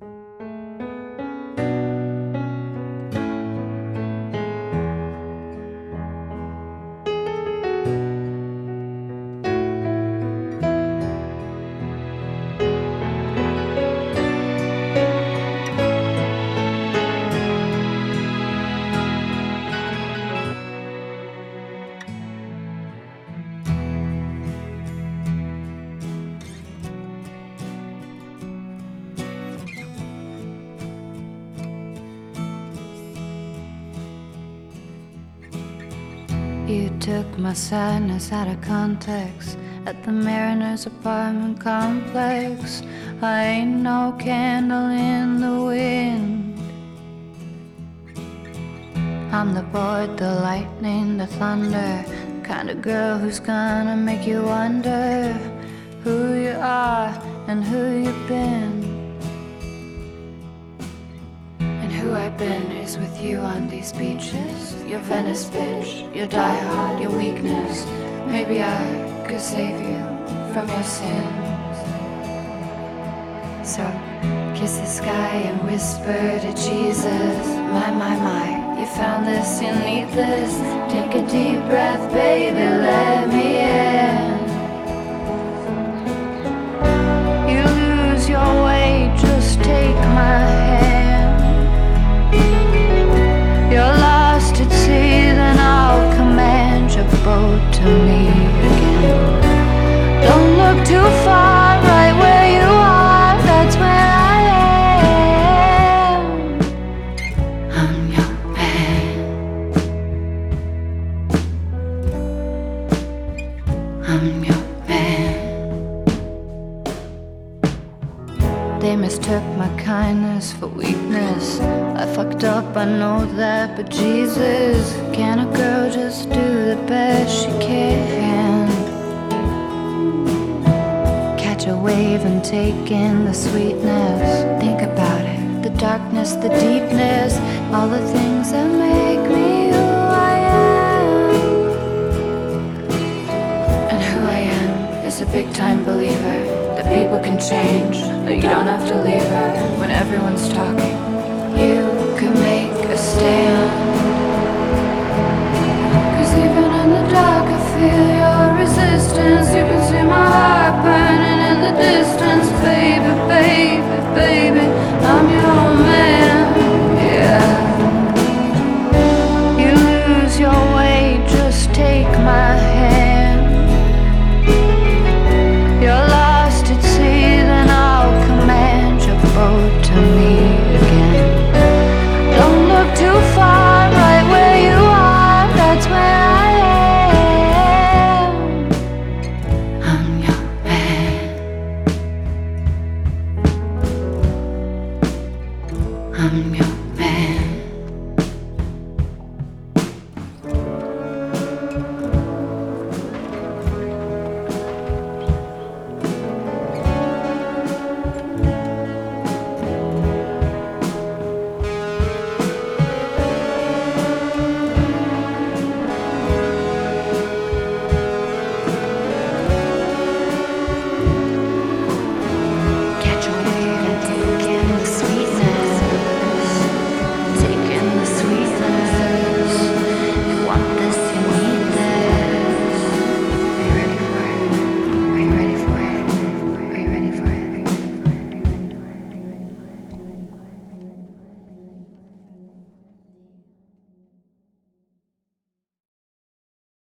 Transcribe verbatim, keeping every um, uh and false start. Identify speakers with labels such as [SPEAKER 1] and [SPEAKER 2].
[SPEAKER 1] You took my sadness out of context at the Mariner's apartment complex. I ain't no candle in the wind. I'm the board, the lightning, the thunder, the kind of girl who's gonna make you wonder who you are and who you've been. Who I've been is with you on these beaches. Your Venice bitch, your diehard, your weakness. Maybe I could save you from your sins. So kiss the sky and whisper to Jesus. My, my, my, you found this, you need this. Take a deep breath, baby, let me in. You lose your way, just take my hand. You're lost at sea, then I'll command your boat to me again. Don't look too far, right where you are, that's where I am. I'm your man. I'm your man. They mistook my kindness for weakness. I fucked up, I know that, but Jesus, can a girl just do the best she can? Catch a wave and take in the sweetness. Think about it, the darkness, the deepness, all the things that make me who I am. And who I am is a big time believer that people can change, that you don't have to leave her when everyone's talking. You can make a stand. 'Cause even in the dark I feel your resistance. You can see my heart burning in the distance. Baby, baby, baby, I'm your man, yeah. You lose your way, just take my hand. You're lost at sea, then I'll command your boat to me again. Don't look too far, right where you are, that's where I am. I'm your man. I'm your